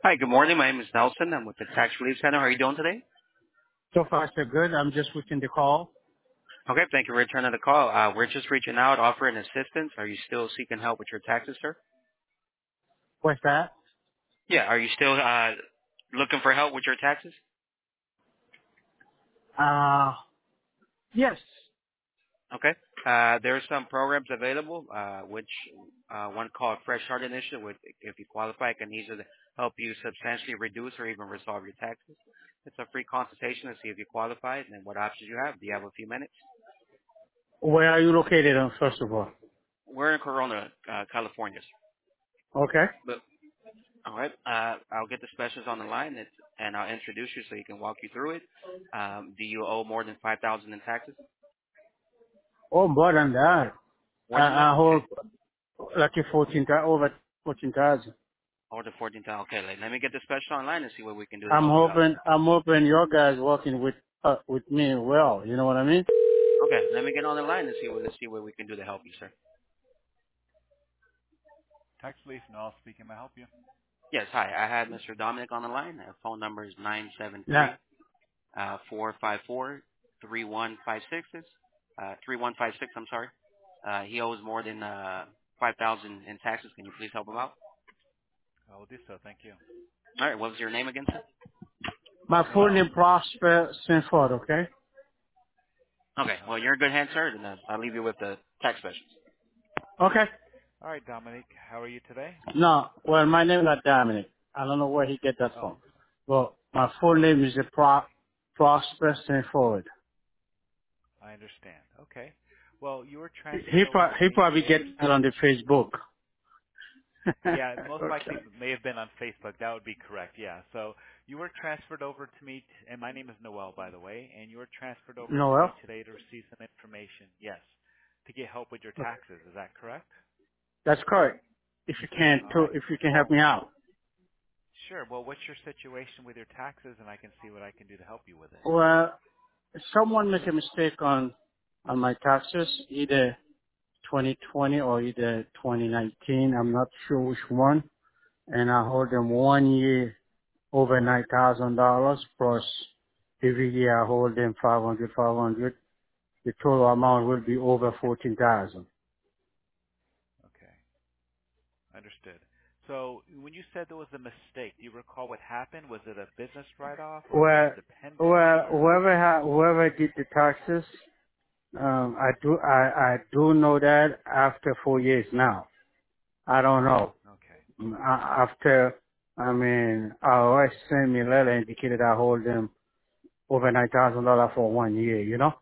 Hi, good morning. My name is Nelson. I'm with the Tax Relief Center. How are you doing today? So far, so good. I'm just waiting the call. Okay, thank you for returning the call. We're just reaching out, offering assistance. Are you still seeking help with your taxes, sir? What's that? Yeah, are you still looking for help with your taxes? Uh, yes. Okay. There are some programs available, which one called Fresh Start Initiative, which if you qualify, can easily help you substantially reduce or even resolve your taxes. It's a free consultation to see if you qualify and what options you have. Do you have a few minutes? Where are you located on, first of all? We're in Corona, California. Okay. But all right. I'll get the specialist on the line and I'll introduce you so he can walk you through it. Do you owe more than 5,000 in taxes? Oh, more than that. More than that? I Okay. hope like a 14,000, over 14,000. Over to 14,000. Okay. Let me get the specialist online and see what we can do to I'm help you out. hoping your guys working with me well. You know what I mean? Okay. Let me get on the line and see what we can do to help you, sir. Tax Relief Noel speaking. May I help you? Yes. Hi. I had Mr. Dominic on the line. Phone number is nine seven Yeah. three 454 3156. 3156. I'm sorry. He owes more than 5,000 in taxes. Can you please help him out? I will do so. Thank you. All right. What was your name again, sir? My full Noel. name Prosper Sanford, okay? Okay. Well, you're in good hands, sir, and I'll leave you with the tax specialist. Okay. All right, Dominic. How are you today? No, well, my name is not Dominic. I don't know where he get that Oh, from. Well, my full name is Prosper Sanford. I understand. Okay. Well, you were He transferred over to me. probably gets that on the Facebook. Yeah, most likely Okay. may have been on Facebook. That would be correct. Yeah. So you were transferred over to me, and my name is Noel, by the way, and you were transferred over to Noel? me today to receive some information. Yes, to get help with your taxes. Is that correct? That's correct. All right. If you can help Well, me out. sure. Well, what's your situation with your taxes, and I can see what I can do to help you with it. Well, someone make a mistake on my taxes, either 2020 or either 2019. I'm not sure which one. And I hold them 1 year over $9,000 plus every year I hold them 500. The total amount will be over 14,000. Okay. Understood. So when you said there was a mistake, do you recall what happened? Was it a business write-off or was Well, it dependents or? whoever did the taxes, I do know that after 4 years now. I don't know. Okay. After, IRS sent me a letter indicated I hold them over $9,000 for 1 year, you know?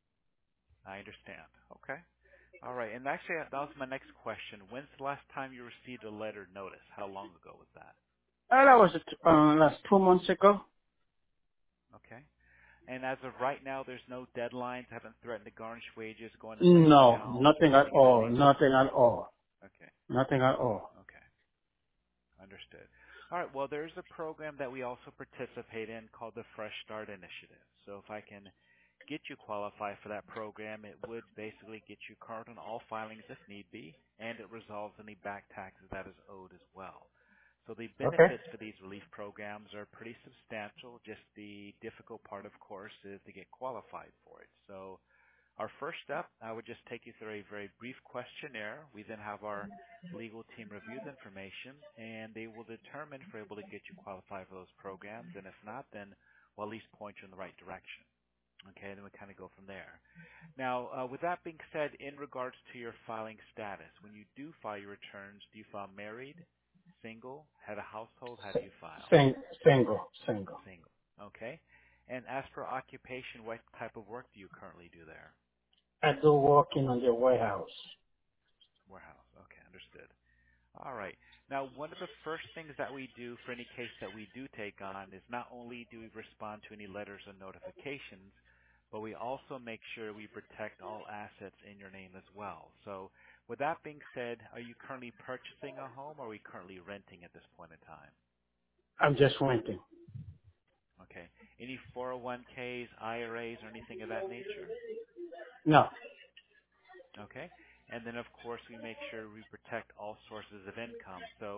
I understand. Okay. All right. And actually, that was my next question. When's the last time you received a letter notice? How long ago was that? That was, last 2 months ago. Okay. And as of right now, there's no deadlines, haven't threatened to garnish wages, go into bank No, accounts or nothing at anything of that all. nature? Nothing at all. Okay. Nothing at all. Okay. Understood. All right. Well, there's a program that we also participate in called the Fresh Start Initiative. So if I can get you qualified for that program, it would basically get you current on all filings if need be, and it resolves any back taxes that is owed as well. So the Okay. benefits for these relief programs are pretty substantial. Just the difficult part, of course, is to get qualified for it. So our first step, I would just take you through a very brief questionnaire. We then have our legal team review the information, and they will determine if we're able to get you qualified for those programs, and if not, then we'll at least point you in the right direction. Okay, then we kind of go from there. Now, with that being said, in regards to your filing status, when you do file your returns, do you file married, single, head of household? How do you file? Single. Single. Okay. And as for occupation, what type of work do you currently do there? I do working on the warehouse. Warehouse. Okay, understood. All right. Now, one of the first things that we do for any case that we do take on is not only do we respond to any letters or notifications, but we also make sure we protect all assets in your name as well. So with that being said, are you currently purchasing a home or are we currently renting at this point in time? I'm just renting. Okay. Any 401ks, IRAs, or anything of that nature? No. Okay. And then, of course, we make sure we protect all sources of income. So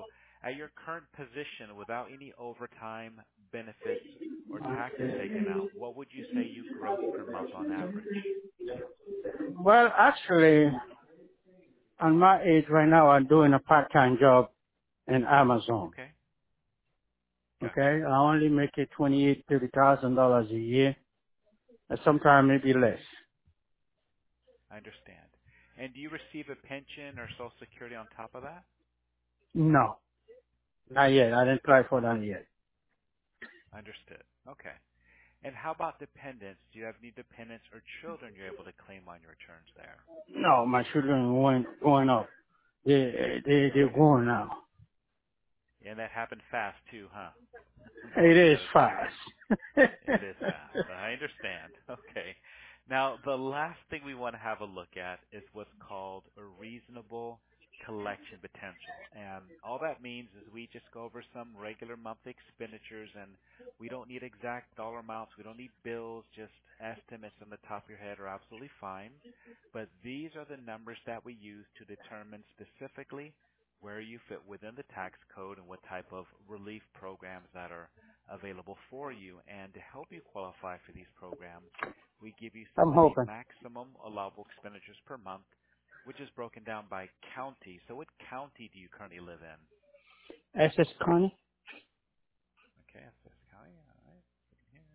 At your current position, without any overtime, benefits, or taxes taken out, what would you say you gross per month on average? Well, actually, on my age right now, I'm doing a part-time job in Amazon. Okay, gotcha. Okay, I only make it $28,000-$30,000 a year, and sometimes maybe less. I understand. And do you receive a pension or Social Security on top of that? No, not yet. I didn't apply for that yet. Understood. Okay. And how about dependents? Do you have any dependents or children you're able to claim on your returns there? No, my children weren't going up. They're Okay. going now. And that happened fast too, huh? It Both is set of kids. fast. It is fast. I understand. Okay. Now, the last thing we want to have a look at is what's called a reasonable collection potential. And all that means is we just go over some regular monthly expenditures, and we don't need exact dollar amounts. We don't need bills. Just estimates on the top of your head are absolutely fine. But these are the numbers that we use to determine specifically where you fit within the tax code and what type of relief programs that are available for you. And to help you qualify for these programs, we give you some I'm of the hoping. maximum allowable expenditures per month, which is broken down by county. So what county do you currently live in? SS County? Okay, Essex County. All right. Here.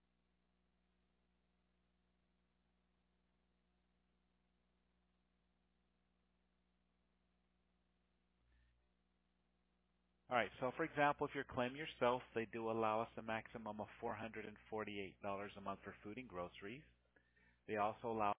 All right. So, for example, if you're claiming yourself, they do allow us a maximum of $448 a month for food and groceries. They also allow